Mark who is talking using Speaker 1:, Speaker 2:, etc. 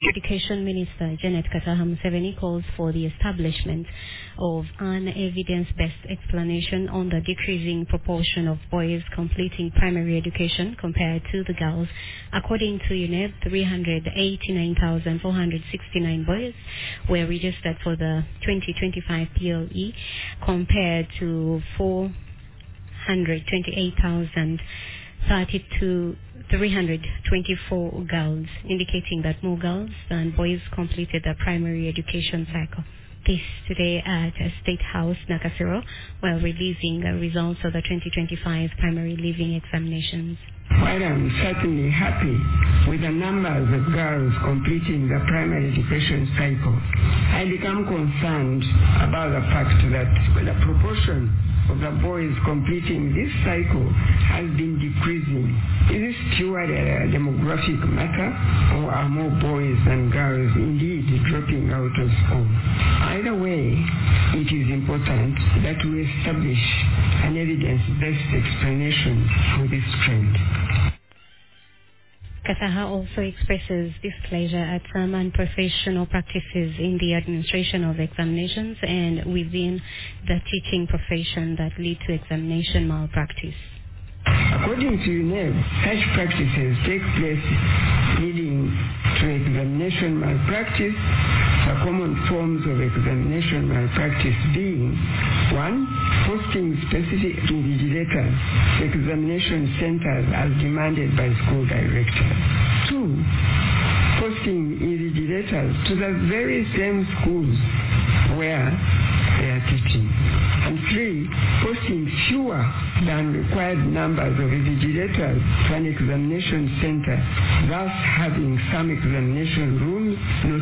Speaker 1: Education Minister Janet Kataha Museveni calls for the establishment of an evidence-based explanation on the decreasing proportion of boys completing primary education compared to the girls. According to UNEP, 389,469 boys were registered for the 2025 PLE compared to 324 girls, indicating that more girls than boys completed the primary education cycle. This today at State House, Nakasero, while releasing the results of the 2025 primary leaving examinations.
Speaker 2: While I'm certainly happy with the numbers of girls completing the primary education cycle, I become concerned about the fact that the proportion of the boys completing this cycle has been decreasing. Is this purely a demographic matter, or are more boys than girls indeed dropping out of school? Either way, it is important that we establish an evidence-based explanation for this trend.
Speaker 1: Kataha also expresses displeasure at some unprofessional practices in the administration of examinations and within the teaching profession that lead to examination malpractice.
Speaker 2: According to UNEP, such practices take place leading to examination malpractice, the common forms of examination malpractice being 1. Posting specific invigilators to examination centers as demanded by school directors. 2. Posting invigilators to the very same schools where they are teaching. And 3. Posting fewer than required numbers of invigilators to an examination center, thus having some examination rooms